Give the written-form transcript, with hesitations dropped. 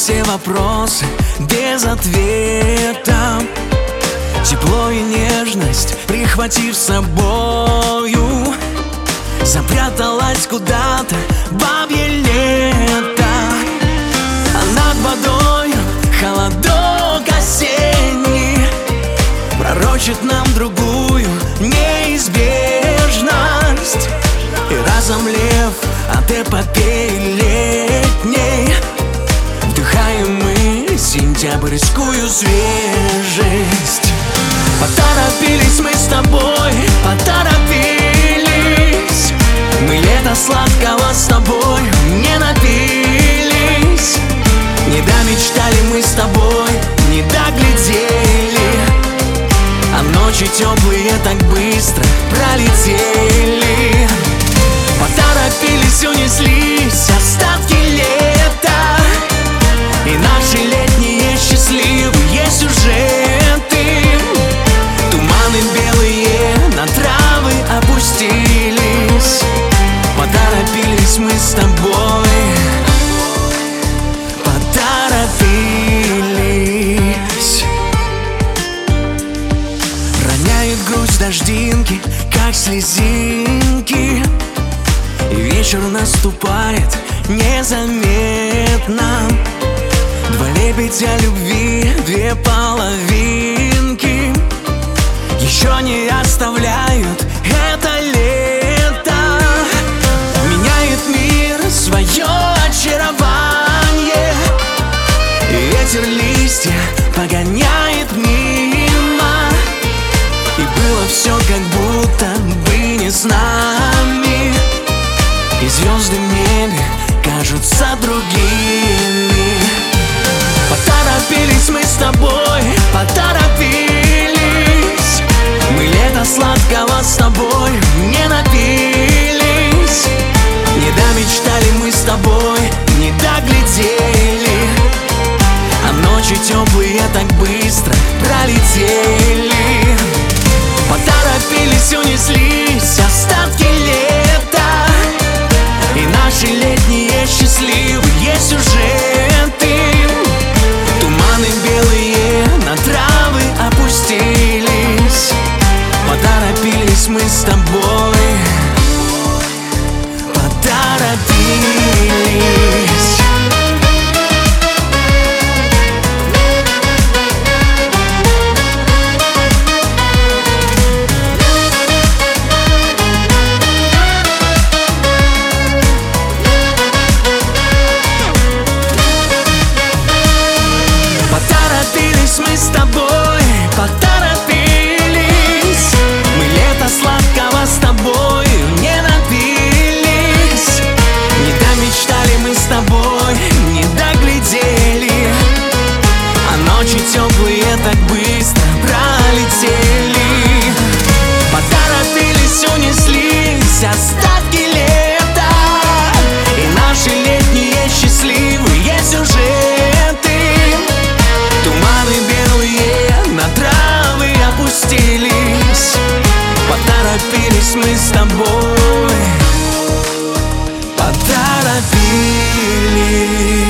все вопросы без ответа. Тепло и нежность, прихватив с собою, запряталась куда-то бабье лето. А над водою холодок осенний пророчит нам другую неизбежность. И разомлев от эпопеи летней, вдыхаем мы сентябрьскую свежесть. Поторопились мы с тобой, поторопились. Мы лето сладкого с тобой не напились. Не домечтали мы с тобой, не доглядели, а ночи теплые так быстро пролетели. Поторопились, унеслись остатки лета, и наши летние счастливые сюжеты. Туманы белые на травы опустились. Поторопились мы с тобой, поторопились. Роняют грусть дождинки, как слезинки, и вечер наступает незаметно. Два лебедя любви, две половинки еще не оставляют это лето. Меняет мир свое очарование, и ветер листья погоняет мимо. И было все как будто бы не с нами, и звезды в небе кажутся другими. Поторопились мы с тобой, поторопились. Мы лето сладкого с тобой не напились. Не домечтали мы с тобой, не доглядели, а ночи теплые так быстро пролетели. Поторопились, унеслись остатки лета, и наши летние счастливые сюжеты. Туманы белые на травы опустились. Поторопились мы с тобой, поторопились. Поторопились мы с тобой, поторопились. Мы лето сладкого с тобой не напились. Не домечтали мы с тобой, не доглядели, а ночи теплые так быстро пролетели. Поторопились, унеслись остатки лета, и наши летние счастливые сюжеты. Туманы белые на травы опустились. Поторопились мы с тобой, поторопились.